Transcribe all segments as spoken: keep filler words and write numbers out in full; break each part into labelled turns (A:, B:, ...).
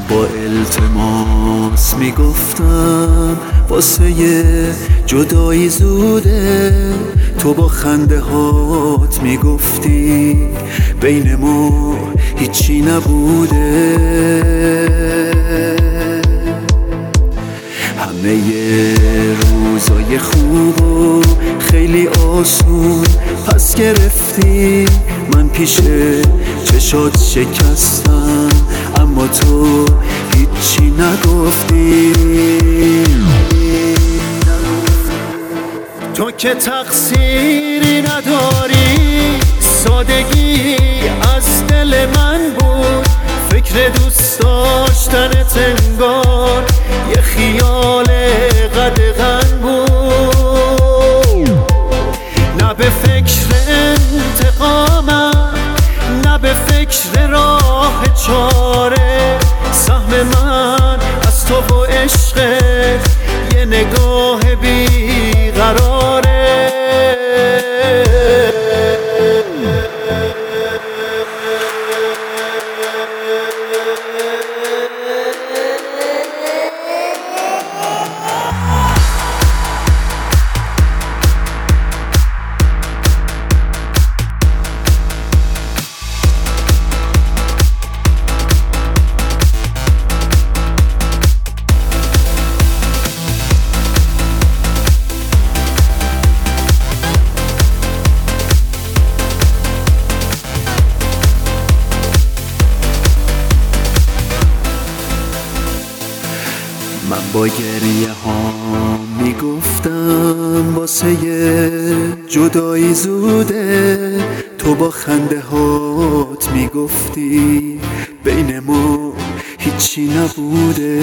A: با التماس میگفتم واسه یه جدایی زوده، تو با خنده هات میگفتی بین ما هیچی نبوده. همه ی روزای خوبو خیلی آسون پس گرفتی، من پیش چشات شکستم اما تو هیچی نگفتی. تو که تقصیری نداری، سادگی از دل من بود، فکر دوست داشتنت انگار یه خیال قدغن بود. نه به فکر انتقامم، نه به فکر راه چاره، سهم من از تو و عشقت یه نگاه بیقراره. من با گریه ها میگفتم واسه یه جدایی زوده، تو با خنده هات میگفتی بین ما هیچی نبوده.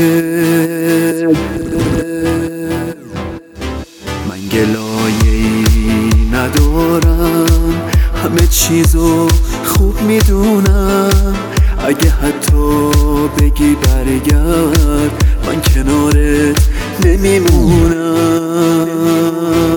A: من گلایه‌ای ندارم، همه چیزو خوب میدونم، اگه حتی بگی برگرد من کنارت نمیمونم.